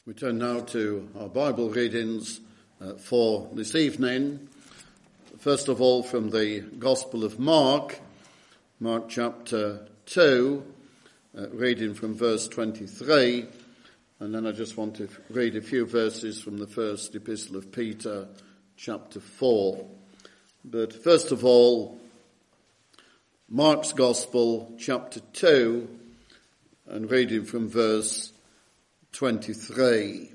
We turn now to our Bible readings for this evening. First of all, from the Gospel of Mark, Mark chapter 2, reading from verse 23. And then I just want to read a few verses from the first epistle of Peter, chapter 4. But first of all, Mark's Gospel, chapter 2, and reading from verse 23.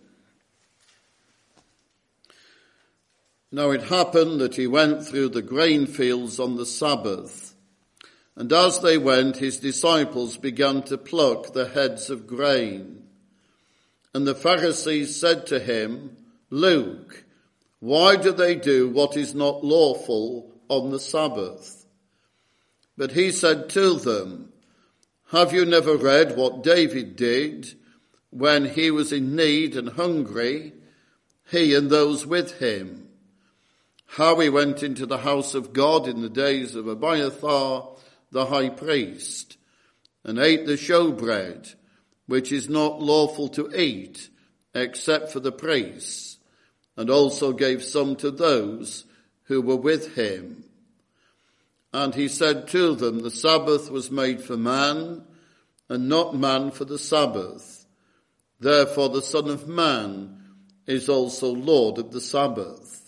Now it happened that he went through the grain fields on the Sabbath, and as they went, his disciples began to pluck the heads of grain. And the Pharisees said to him, "Look, why do they do what is not lawful on the Sabbath?" But he said to them, "Have you never read what David did when he was in need and hungry, he and those with him? How he went into the house of God in the days of Abiathar the high priest, and ate the showbread, which is not lawful to eat except for the priests, and also gave some to those who were with him. And he said to them, the Sabbath was made for man, and not man for the Sabbath. Therefore the Son of Man is also Lord of the Sabbath."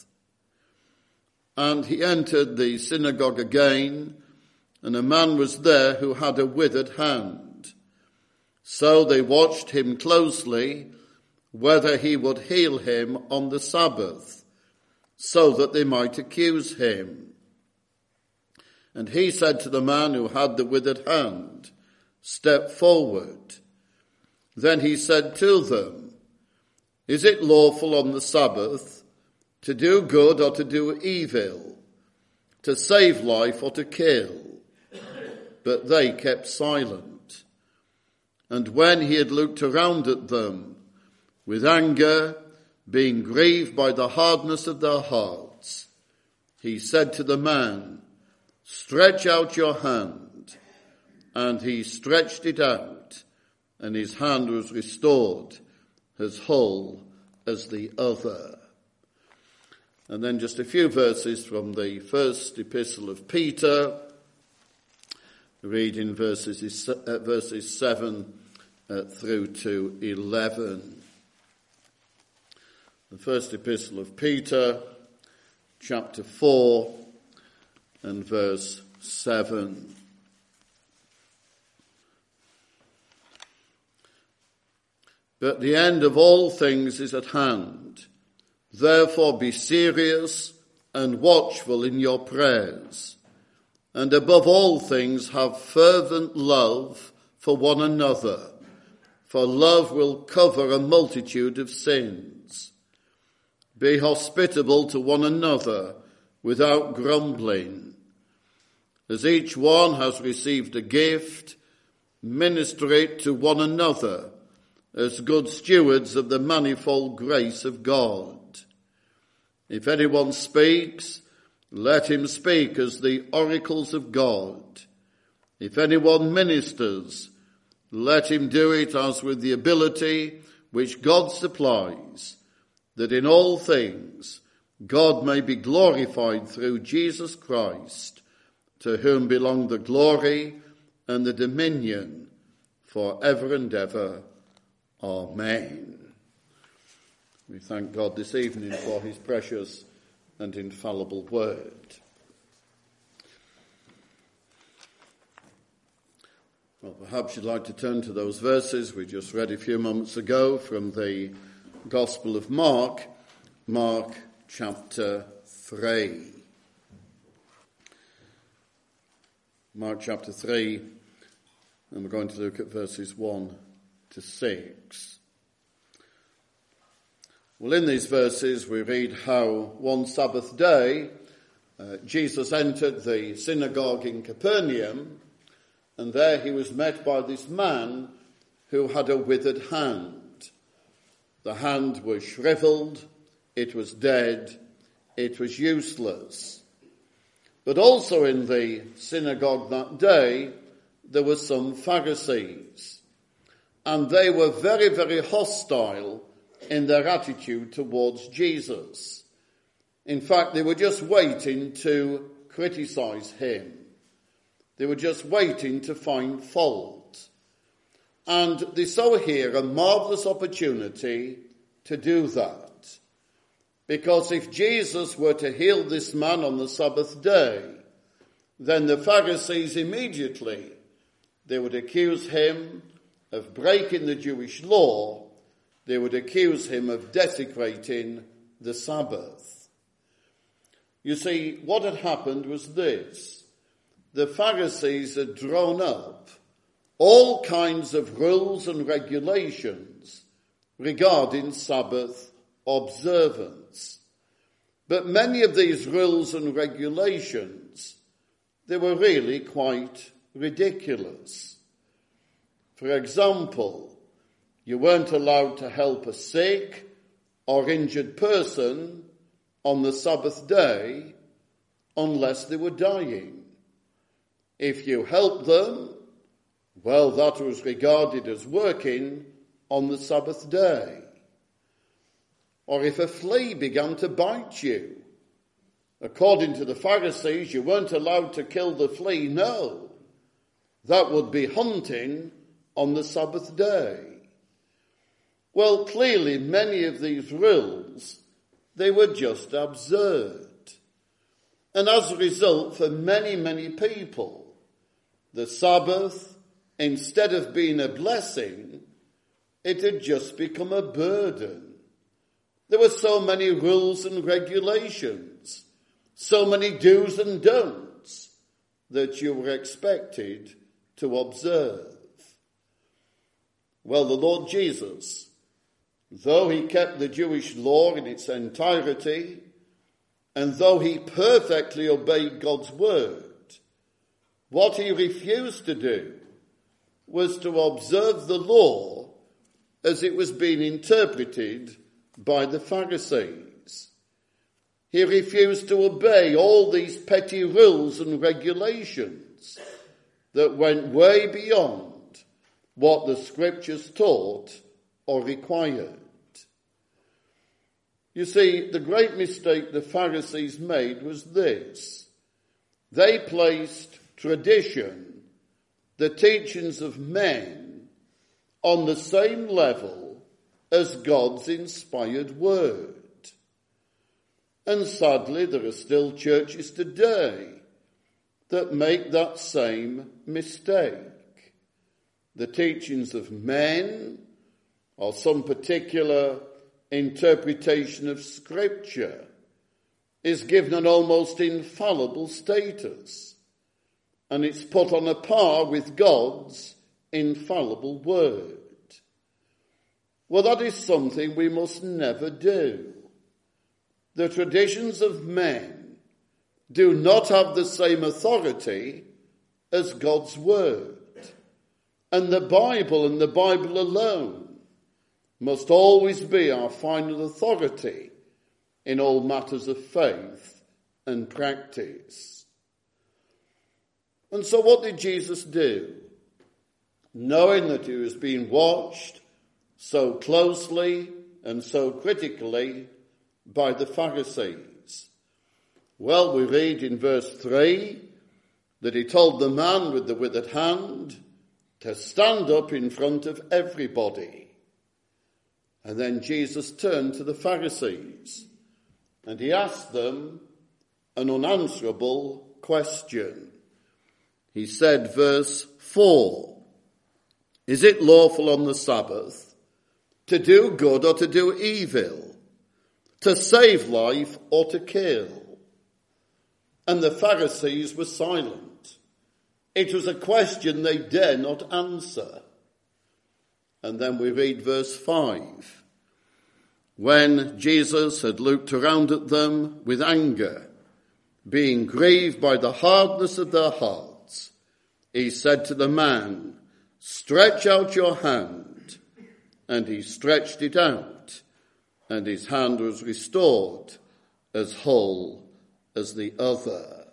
And he entered the synagogue again, and a man was there who had a withered hand. So they watched him closely, whether he would heal him on the Sabbath, so that they might accuse him. And he said to the man who had the withered hand, "Step forward." Then he said to them, "Is it lawful on the Sabbath to do good or to do evil, to save life or to kill?" But they kept silent. And when he had looked around at them with anger, being grieved by the hardness of their hearts, he said to the man, "Stretch out your hand." And he stretched it out, and his hand was restored as whole as the other. And then just a few verses from the first epistle of Peter, reading verses 7 through to 11. The first epistle of Peter, chapter 4, and verse 7. "But the end of all things is at hand. Therefore be serious and watchful in your prayers. And above all things have fervent love for one another, for love will cover a multitude of sins. Be hospitable to one another without grumbling. As each one has received a gift, minister it to one another as good stewards of the manifold grace of God. If anyone speaks, let him speak as the oracles of God. If anyone ministers, let him do it as with the ability which God supplies, that in all things God may be glorified through Jesus Christ, to whom belong the glory and the dominion for ever and ever. Amen." We thank God this evening for his precious and infallible word. Well, perhaps you'd like to turn to those verses we just read a few moments ago from the Gospel of Mark, Mark chapter 3. Mark chapter 3, and we're going to look at verses 1 to 6. Well, in these verses we read how one Sabbath day Jesus entered the synagogue in Capernaum, and there he was met by this man who had a withered hand. The hand was shriveled, it was dead, it was useless. But also in the synagogue that day there were some Pharisees, and they were very, very hostile in their attitude towards Jesus. In fact, they were just waiting to criticize him. They were just waiting to find fault. And they saw here a marvelous opportunity to do that. Because if Jesus were to heal this man on the Sabbath day, then the Pharisees immediately, they would accuse him of breaking the Jewish law. They would accuse him of desecrating the Sabbath. You see, what had happened was this. The Pharisees had drawn up all kinds of rules and regulations regarding Sabbath observance. But many of these rules and regulations, they were really quite ridiculous. For example, you weren't allowed to help a sick or injured person on the Sabbath day unless they were dying. If you helped them, well, that was regarded as working on the Sabbath day. Or if a flea began to bite you, according to the Pharisees, you weren't allowed to kill the flea. No, that would be hunting on the Sabbath day. Well, clearly many of these rules, they were just absurd. And as a result, for many, many people, the Sabbath, instead of being a blessing, it had just become a burden. There were so many rules and regulations, so many do's and don'ts that you were expected to observe. Well, the Lord Jesus, though he kept the Jewish law in its entirety, and though he perfectly obeyed God's word, what he refused to do was to observe the law as it was being interpreted by the Pharisees. He refused to obey all these petty rules and regulations that went way beyond what the scriptures taught or required. You see, the great mistake the Pharisees made was this. They placed tradition, the teachings of men, on the same level as God's inspired word. And sadly, there are still churches today that make that same mistake. The teachings of men or some particular interpretation of Scripture is given an almost infallible status, and it's put on a par with God's infallible word. Well, that is something we must never do. The traditions of men do not have the same authority as God's word. And the Bible and the Bible alone must always be our final authority in all matters of faith and practice. And so what did Jesus do? Knowing that he was being watched so closely and so critically by the Pharisees. Well, we read in verse 3 that he told the man with the withered hand to stand up in front of everybody. And then Jesus turned to the Pharisees and he asked them an unanswerable question. He said, verse 4, "Is it lawful on the Sabbath to do good or to do evil, to save life or to kill?" And the Pharisees were silent. It was a question they dare not answer. And then we read verse 5. When Jesus had looked around at them with anger, being grieved by the hardness of their hearts, he said to the man, "Stretch out your hand." And he stretched it out, and his hand was restored as whole as the other.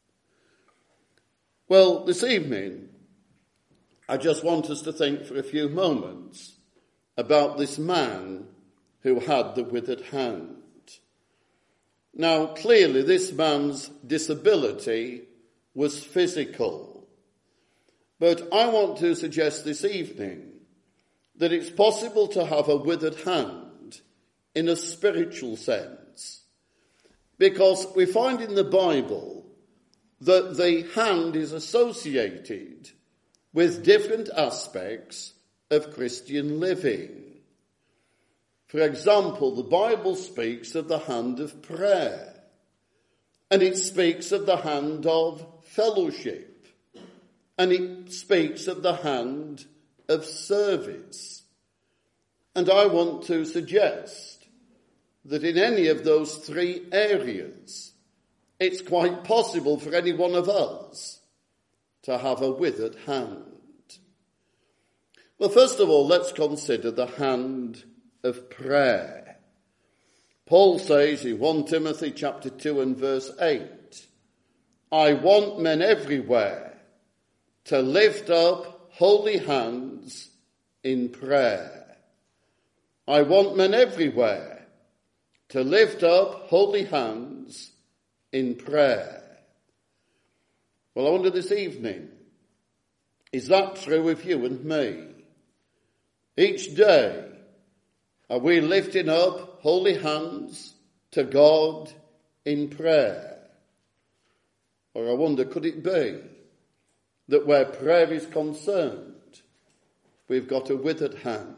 Well, this evening, I just want us to think for a few moments about this man who had the withered hand. Now, clearly this man's disability was physical. But I want to suggest this evening that it's possible to have a withered hand in a spiritual sense. Because we find in the Bible that the hand is associated with different aspects of Christian living. For example, the Bible speaks of the hand of prayer, and it speaks of the hand of fellowship, and it speaks of the hand of service. And I want to suggest that in any of those three areas, it's quite possible for any one of us to have a withered hand. Well, first of all, let's consider the hand of prayer. Paul says in 1 Timothy chapter 2 and verse 8, I want men everywhere to lift up holy hands in prayer. I want men everywhere to lift up holy hands in prayer. Well, I wonder this evening, is that true of you and me? Each day, are we lifting up holy hands to God in prayer? Or I wonder, could it be that where prayer is concerned, we've got a withered hand?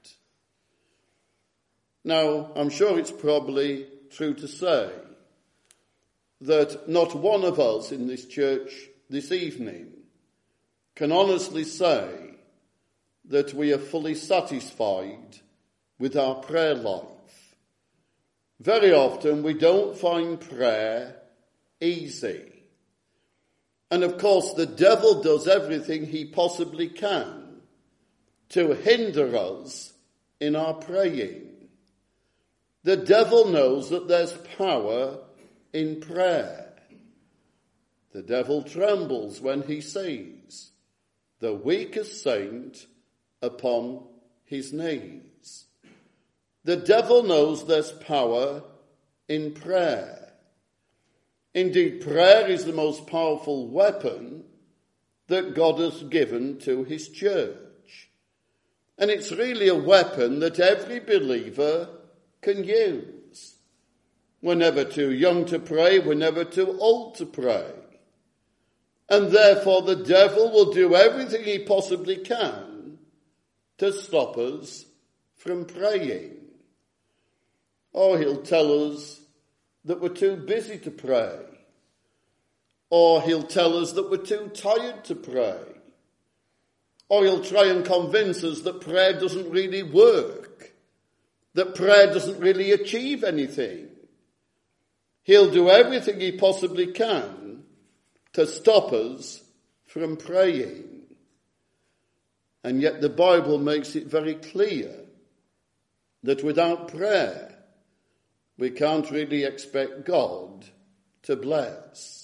Now, I'm sure it's probably true to say that not one of us in this church this evening can honestly say that we are fully satisfied with our prayer life. Very often we don't find prayer easy. And of course the devil does everything he possibly can to hinder us in our praying. The devil knows that there's power in prayer. The devil trembles when he sees the weakest saint upon his knees. The devil knows there's power in prayer. Indeed, prayer is the most powerful weapon that God has given to his church. And it's really a weapon that every believer can use. We're never too young to pray, we're never too old to pray. And therefore the devil will do everything he possibly can to stop us from praying. Or he'll tell us that we're too busy to pray. Or he'll tell us that we're too tired to pray. Or he'll try and convince us that prayer doesn't really work. That prayer doesn't really achieve anything. He'll do everything he possibly can to stop us from praying. And yet the Bible makes it very clear that without prayer, we can't really expect God to bless.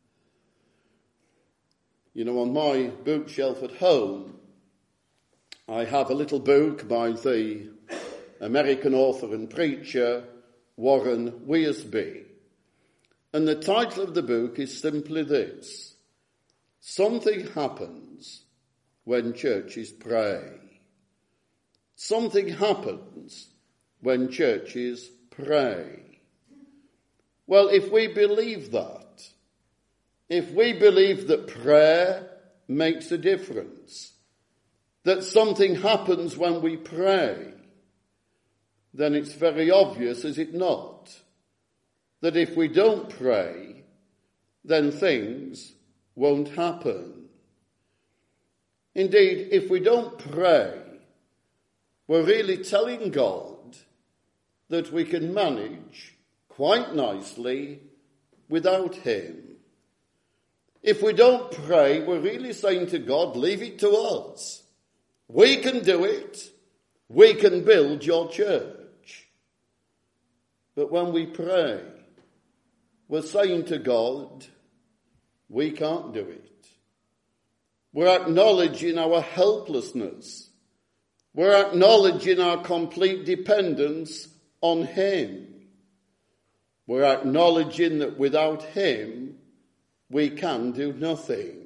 You know, on my bookshelf at home, I have a little book by the American author and preacher Warren Wiersbe. And the title of the book is simply this: Something Happens When Churches Pray. Something happens when churches pray. Well, if we believe that, if we believe that prayer makes a difference, that something happens when we pray, then it's very obvious, is it not, that if we don't pray, then things won't happen. Indeed, if we don't pray, we're really telling God that we can manage quite nicely without him. If we don't pray, we're really saying to God, leave it to us. We can do it. We can build your church. But when we pray, we're saying to God, we can't do it. We're acknowledging our helplessness. We're acknowledging our complete dependence on him. We're acknowledging that without him, we can do nothing.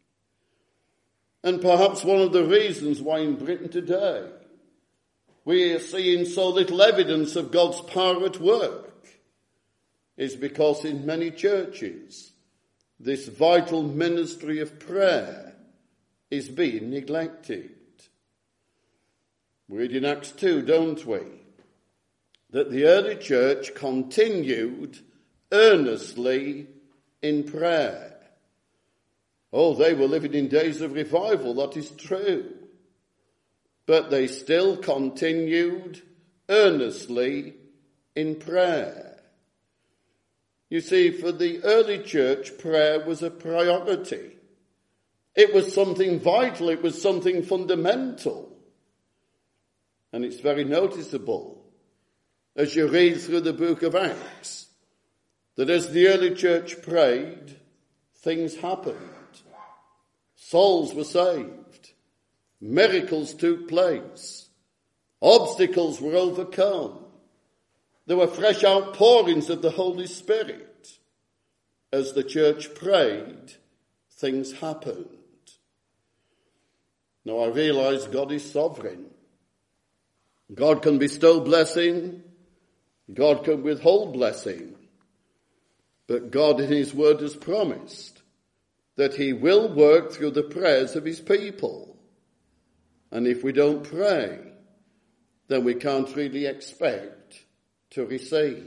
And perhaps one of the reasons why in Britain today we are seeing so little evidence of God's power at work is because in many churches this vital ministry of prayer is being neglected. We read in Acts 2, don't we, that the early church continued earnestly in prayer. Oh, they were living in days of revival, that is true. But they still continued earnestly in prayer. You see, for the early church, prayer was a priority. It was something vital, it was something fundamental. And it's very noticeable as you read through the book of Acts that as the early church prayed, things happened. Souls were saved. Miracles took place. Obstacles were overcome. There were fresh outpourings of the Holy Spirit. As the church prayed, things happened. Now I realize God is sovereign. God can bestow blessing. God can withhold blessing. But God in his word has promised that he will work through the prayers of his people. And if we don't pray, then we can't really expect to receive.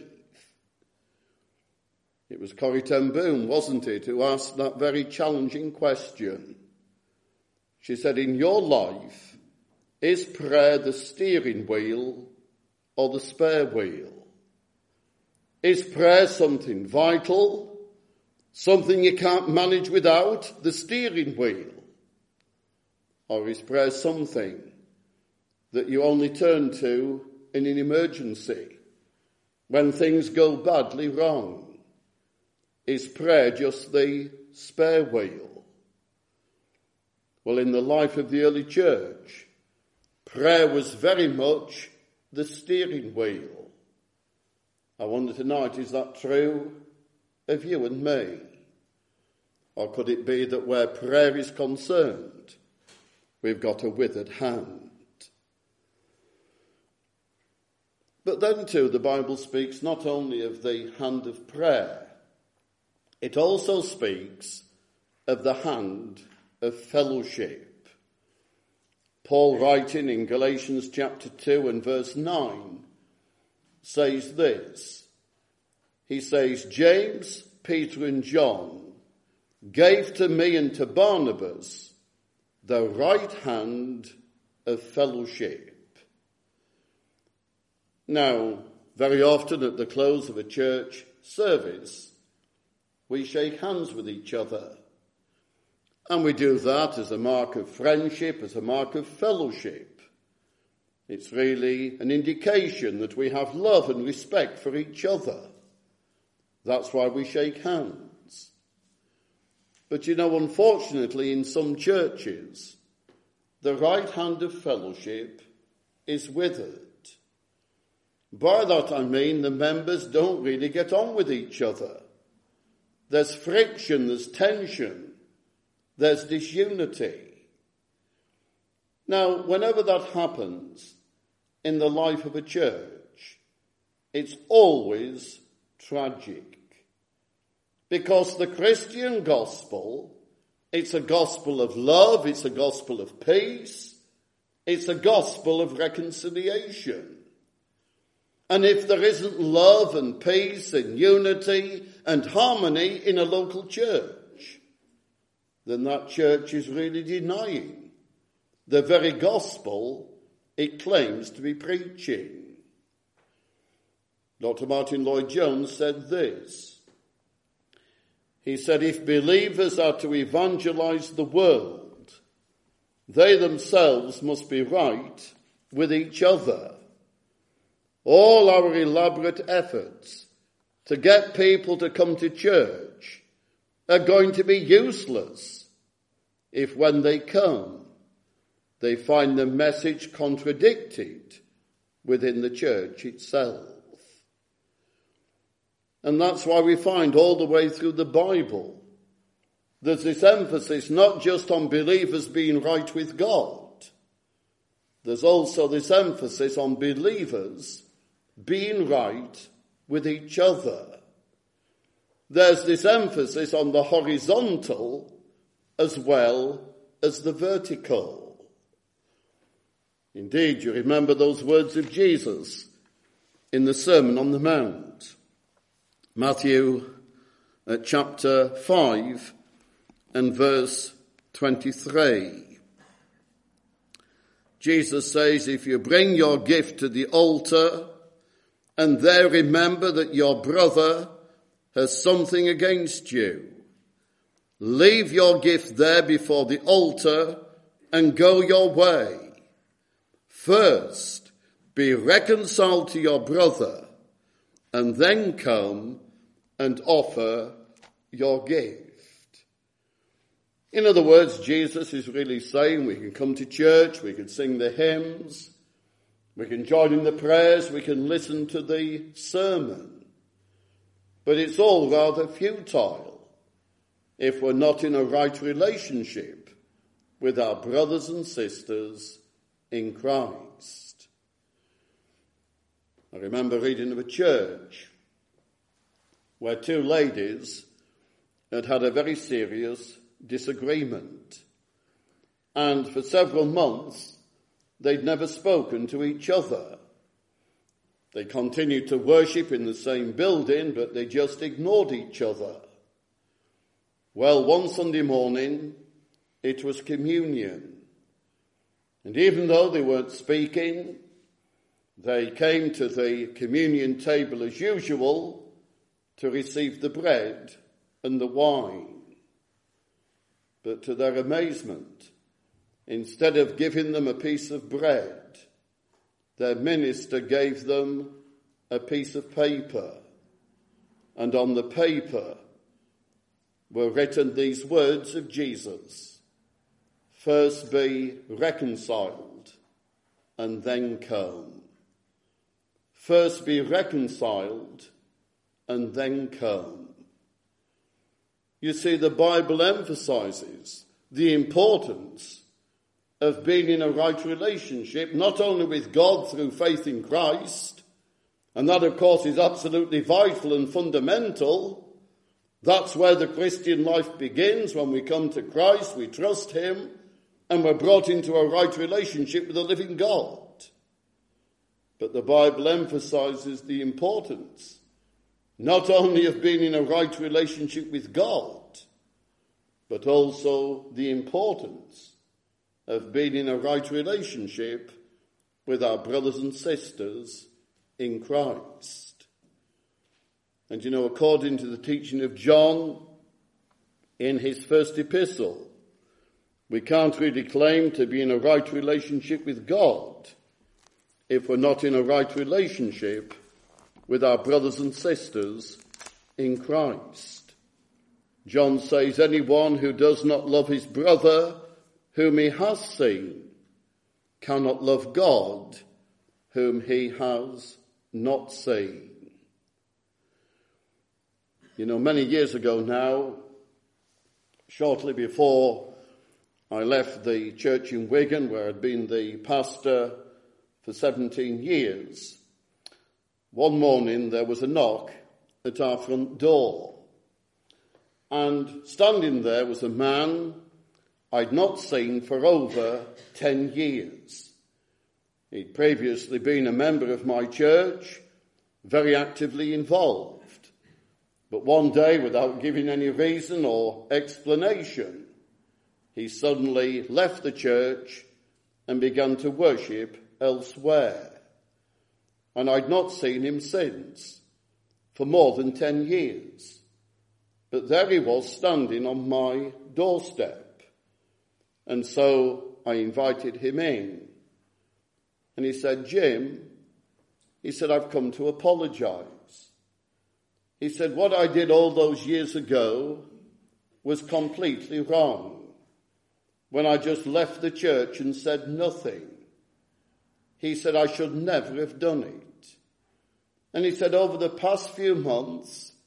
It was Corrie ten Boom, wasn't it, who asked that very challenging question. She said, in your life, is prayer the steering wheel or the spare wheel? Is prayer something vital? Something you can't manage without, the steering wheel? Or is prayer something that you only turn to in an emergency, when things go badly wrong? Is prayer just the spare wheel? Well, in the life of the early church, prayer was very much the steering wheel. I wonder tonight, is that true of you and me? Or could it be that where prayer is concerned, we've got a withered hand? But then too, the Bible speaks not only of the hand of prayer, it also speaks of the hand of fellowship. Paul, writing in Galatians chapter 2 and verse 9, says this. He says, James, Peter and John gave to me and to Barnabas the right hand of fellowship. Now, very often at the close of a church service, we shake hands with each other. And we do that as a mark of friendship, as a mark of fellowship. It's really an indication that we have love and respect for each other. That's why we shake hands. But you know, unfortunately, in some churches, the right hand of fellowship is withered. By that I mean the members don't really get on with each other. There's friction, there's tension, there's disunity. Now, whenever that happens in the life of a church, it's always tragic. Because the Christian gospel, it's a gospel of love, it's a gospel of peace, it's a gospel of reconciliation. And if there isn't love and peace and unity and harmony in a local church, then that church is really denying the very gospel it claims to be preaching. Dr. Martin Lloyd-Jones said this. He said, if believers are to evangelize the world, they themselves must be right with each other. All our elaborate efforts to get people to come to church are going to be useless if when they come, they find the message contradicted within the church itself. And that's why we find all the way through the Bible, there's this emphasis not just on believers being right with God. There's also this emphasis on believers being right with each other. There's this emphasis on the horizontal as well as the vertical. Indeed, you remember those words of Jesus in the Sermon on the Mount. Matthew chapter 5 and verse 23. Jesus says, if you bring your gift to the altar and there remember that your brother has something against you, leave your gift there before the altar and go your way. First, be reconciled to your brother and then come and offer your gift. In other words, Jesus is really saying we can come to church, we can sing the hymns, we can join in the prayers, we can listen to the sermon. But it's all rather futile if we're not in a right relationship with our brothers and sisters in Christ. I remember reading of a church where two ladies had had a very serious disagreement. And for several months, they'd never spoken to each other. They continued to worship in the same building, but they just ignored each other. Well, one Sunday morning, it was communion. And even though they weren't speaking, they came to the communion table as usual to receive the bread and the wine. But to their amazement, instead of giving them a piece of bread, their minister gave them a piece of paper. And on the paper were written these words of Jesus: first be reconciled and then come. First be reconciled and then come. You see, the Bible emphasizes the importance of being in a right relationship, not only with God through faith in Christ, and that of course is absolutely vital and fundamental. That's where the Christian life begins. When we come to Christ, we trust him, and we're brought into a right relationship with the living God. But the Bible emphasizes the importance not only of being in a right relationship with God, but also the importance of being in a right relationship with our brothers and sisters in Christ. And you know, according to the teaching of John in his first epistle, we can't really claim to be in a right relationship with God if we're not in a right relationship with our brothers and sisters in Christ. John says, anyone who does not love his brother whom he has seen cannot love God whom he has not seen. You know, many years ago now, shortly before I left the church in Wigan, where I'd been the pastor for 17 years, one morning there was a knock at our front door. And standing there was a man I'd not seen for over 10 years. He'd previously been a member of my church, very actively involved. But one day, without giving any reason or explanation, he suddenly left the church and began to worship elsewhere. And I'd not seen him since, for more than 10 years. But there he was standing on my doorstep. And so I invited him in. And he said, Jim, he said, I've come to apologize. He said, what I did all those years ago was completely wrong. When I just left the church and said nothing. He said, I should never have done it. And he said, over the past few months,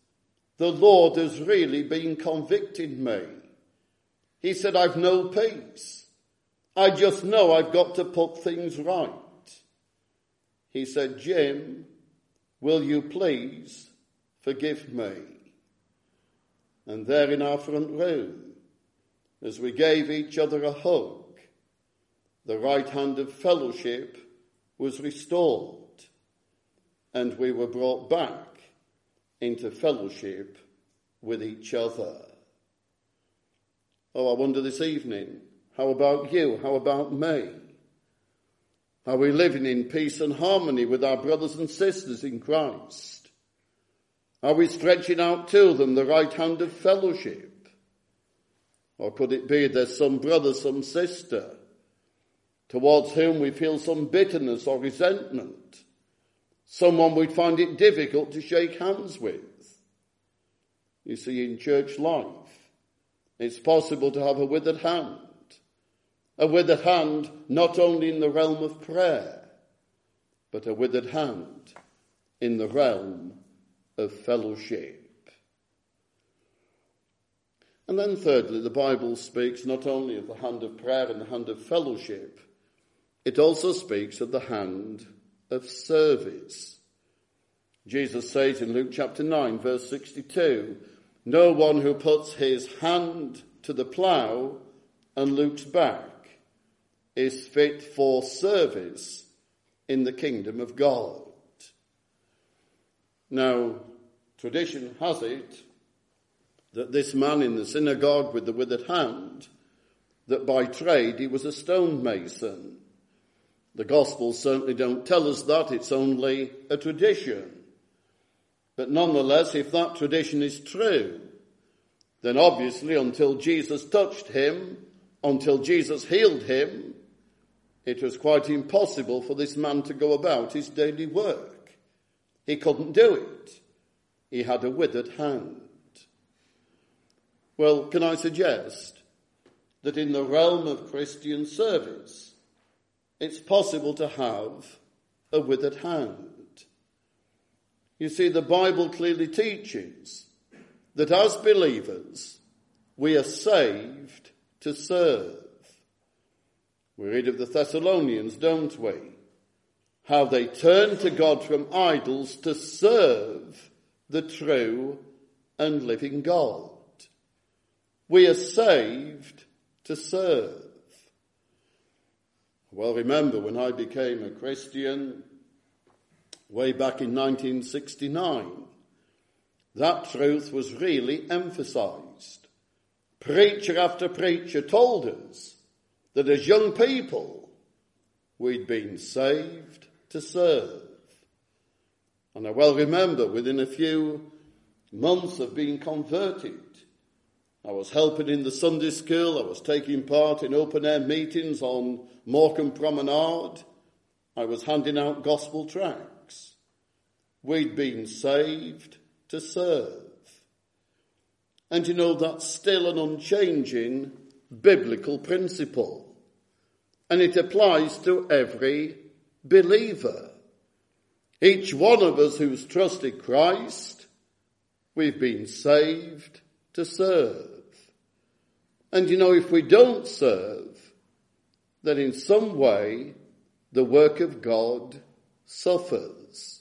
the Lord has really been convicting me. He said, I've no peace. I just know I've got to put things right. He said, Jim, will you please forgive me? And there in our front room, as we gave each other a hug, the right hand of fellowship was restored, and we were brought back into fellowship with each other. Oh, I wonder this evening, how about you? How about me? Are we living in peace and harmony with our brothers and sisters in Christ? Are we stretching out to them the right hand of fellowship? Or could it be there's some brother, some sister, towards whom we feel some bitterness or resentment, someone we'd find it difficult to shake hands with? You see, in church life, it's possible to have a withered hand not only in the realm of prayer, but a withered hand in the realm of fellowship. And then thirdly, the Bible speaks not only of the hand of prayer and the hand of fellowship, it also speaks of the hand of service. Jesus says in Luke chapter 9, verse 62, no one who puts his hand to the plough and looks back is fit for service in the kingdom of God. Now, tradition has it that this man in the synagogue with the withered hand, that by trade he was a stonemason. The Gospels certainly don't tell us that, it's only a tradition. But nonetheless, if that tradition is true, then obviously until Jesus touched him, until Jesus healed him, it was quite impossible for this man to go about his daily work. He couldn't do it. He had a withered hand. Well, can I suggest that in the realm of Christian service, it's possible to have a withered hand? You see, the Bible clearly teaches that as believers, we are saved to serve. We read of the Thessalonians, don't we? How they turned to God from idols to serve the true and living God. We are saved to serve. Well, remember when I became a Christian way back in 1969, that truth was really emphasized. Preacher after preacher told us that as young people, we'd been saved to serve. And I well remember within a few months of being converted, I was helping in the Sunday school, I was taking part in open-air meetings on Morecambe Promenade, I was handing out gospel tracts. We'd been saved to serve. And you know, that's still an unchanging biblical principle. And it applies to every believer. Each one of us who's trusted Christ, we've been saved to serve. And you know, if we don't serve, then in some way the work of God suffers.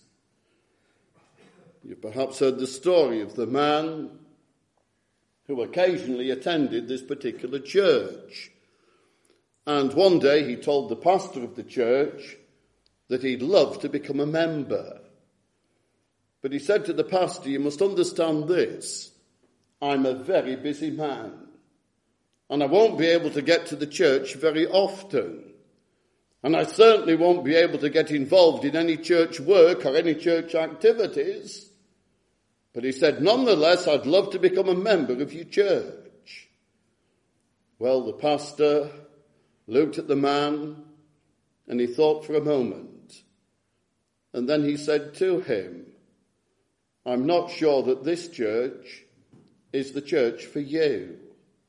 You perhaps heard the story of the man who occasionally attended this particular church. And one day he told the pastor of the church that he'd love to become a member. But he said to the pastor, you must understand this. I'm a very busy man, and I won't be able to get to the church very often. And I certainly won't be able to get involved in any church work or any church activities. But he said, nonetheless, I'd love to become a member of your church. Well, the pastor looked at the man and he thought for a moment. And then he said to him, I'm not sure that this church is the church for you.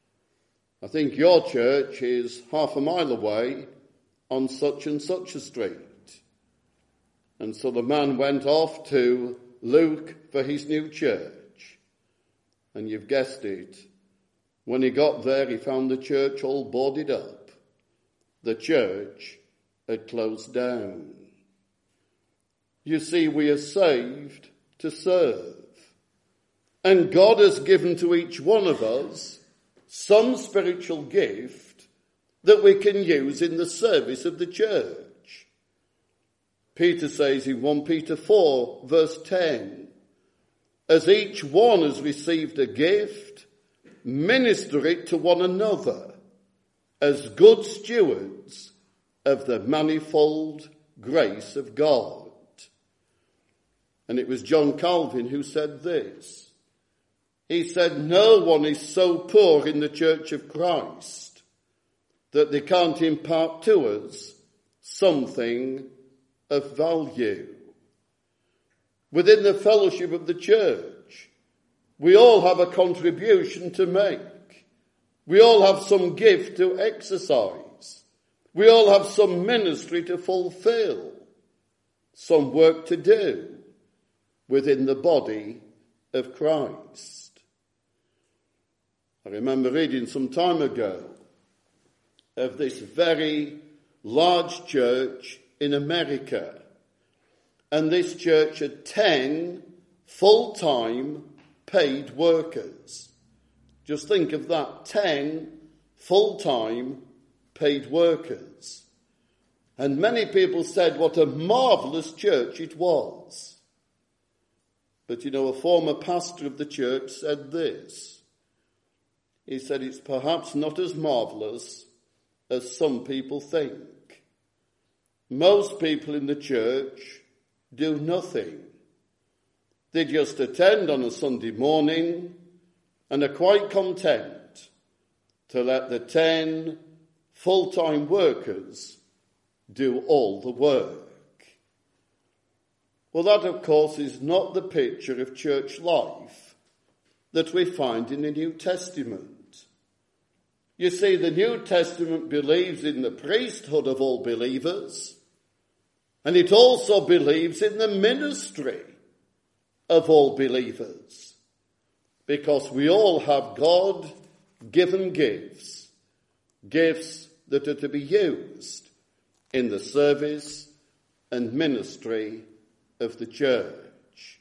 I think your church is half a mile away on such and such a street. And so the man went off to look for his new church. And you've guessed it. When he got there, he found the church all boarded up. The church had closed down. You see, we are saved to serve. And God has given to each one of us some spiritual gift that we can use in the service of the church. Peter says in 1 Peter 4, verse 10, as each one has received a gift, minister it to one another as good stewards of the manifold grace of God. And it was John Calvin who said this. He said, no one is so poor in the Church of Christ that they can't impart to us something of value. Within the fellowship of the church, we all have a contribution to make. We all have some gift to exercise. We all have some ministry to fulfill, some work to do within the body of Christ. I remember reading some time ago of this very large church in America. And this church had 10 full-time paid workers. Just think of that, 10 full-time paid workers. And many people said what a marvellous church it was. But you know, a former pastor of the church said this. He said it's perhaps not as marvellous as some people think. Most people in the church do nothing. They just attend on a Sunday morning and are quite content to let the 10 full-time workers do all the work. Well, that, of course, is not the picture of church life that we find in the New Testament. You see, the New Testament believes in the priesthood of all believers, and it also believes in the ministry of all believers, because we all have God-given gifts, gifts that are to be used in the service and ministry of the church.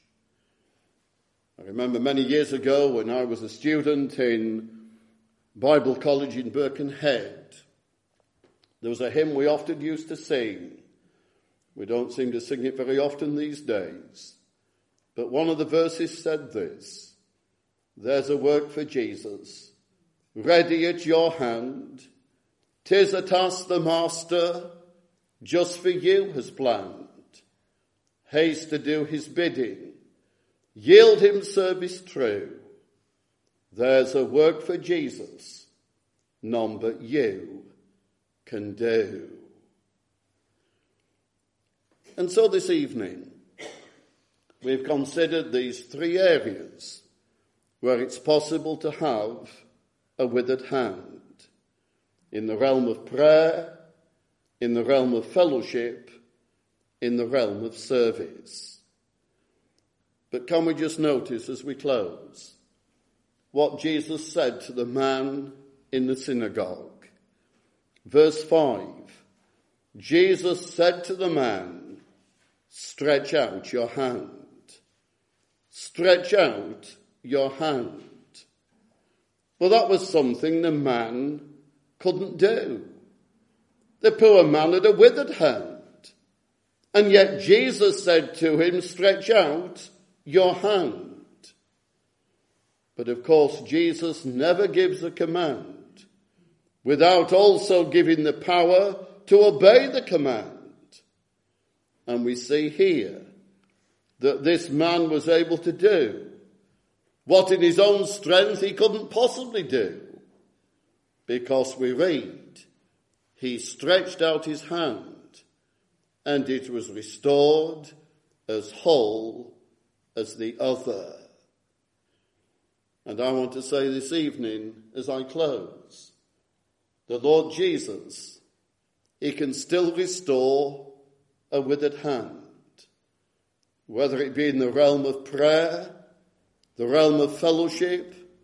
I remember many years ago when I was a student in Bible College in Birkenhead, there was a hymn we often used to sing. We don't seem to sing it very often these days. But one of the verses said this: there's a work for Jesus, ready at your hand. 'Tis a task the Master just for you has planned. Haste to do his bidding, yield him service true. There's a work for Jesus, none but you can do. And so this evening, we've considered these 3 areas where it's possible to have a withered hand. In the realm of prayer, in the realm of fellowship, in the realm of service. But can we just notice as we close what Jesus said to the man in the synagogue? Verse 5, Jesus said to the man, stretch out your hand. Stretch out your hand. Well, that was something the man couldn't do. The poor man had a withered hand. And yet Jesus said to him, stretch out your hand. But of course, Jesus never gives a command without also giving the power to obey the command. And we see here that this man was able to do what in his own strength he couldn't possibly do. Because we read, he stretched out his hand and it was restored as whole as the other. And I want to say this evening as I close, the Lord Jesus, he can still restore a withered hand, whether it be in the realm of prayer, the realm of fellowship,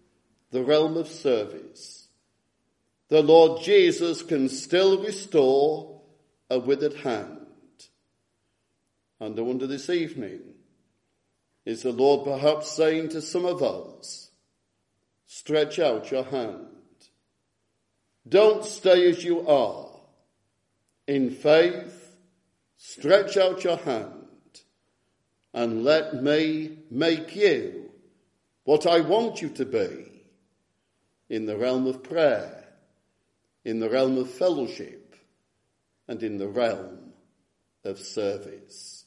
the realm of service. The Lord Jesus can still restore a withered hand. And I wonder this evening, is the Lord perhaps saying to some of us, stretch out your hand. Don't stay as you are. In faith, stretch out your hand and let me make you what I want you to be in the realm of prayer, in the realm of fellowship, and in the realm of service.